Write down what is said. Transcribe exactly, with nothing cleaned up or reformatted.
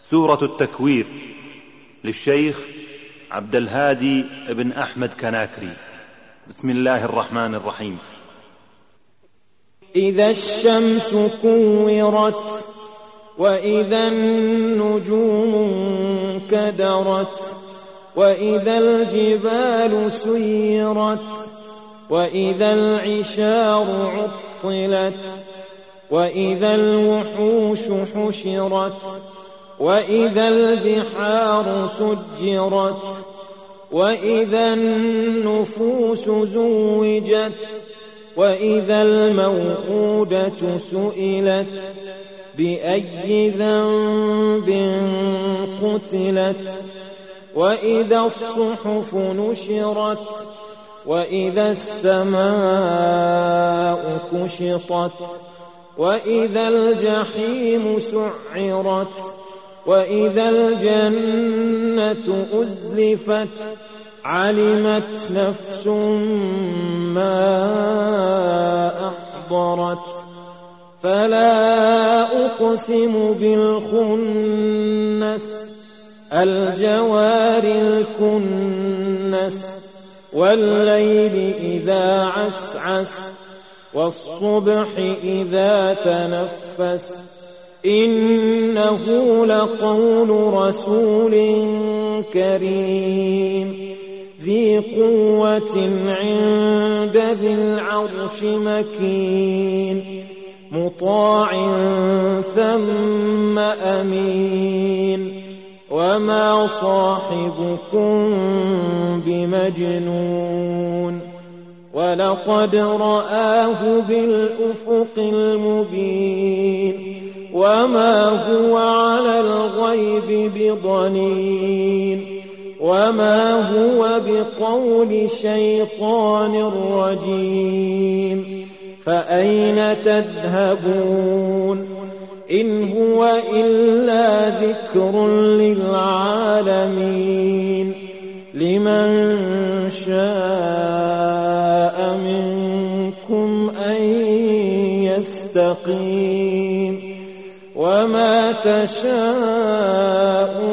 سورة التكوير للشيخ عبد الهادي بن أحمد كناكري. بسم الله الرحمن الرحيم. إذا الشمس كورت وإذا النجوم انكدرت وإذا الجبال سيرت وإذا العشار عطلت وإذا الوحوش حشرت وإذا البحار سجرت وإذا النفوس زوجت وإذا الموءودة سئلت بأي ذنب قتلت وإذا الصحف نشرت وإذا السماء كشطت وإذا الجحيم سعرت وإذا الجنة أزلفت علمت نفس ما أحضرت فلا أقسم بالخنس الجوار الكنس والليل إذا عسعس والصبح إذا تنفس إنه لقول رسول كريم ذي قوة عند ذي العرش مكين مطاع ثم أمين وما صاحبكم بمجنون ولقد رآه بالأفق المبين وما هو على الغيب بضنين وما هو بقول شيطان رجيم فأين تذهبون إن هو إلا ذكر للعالمين لمن شاء منكم أن يستقيم وما تشاءون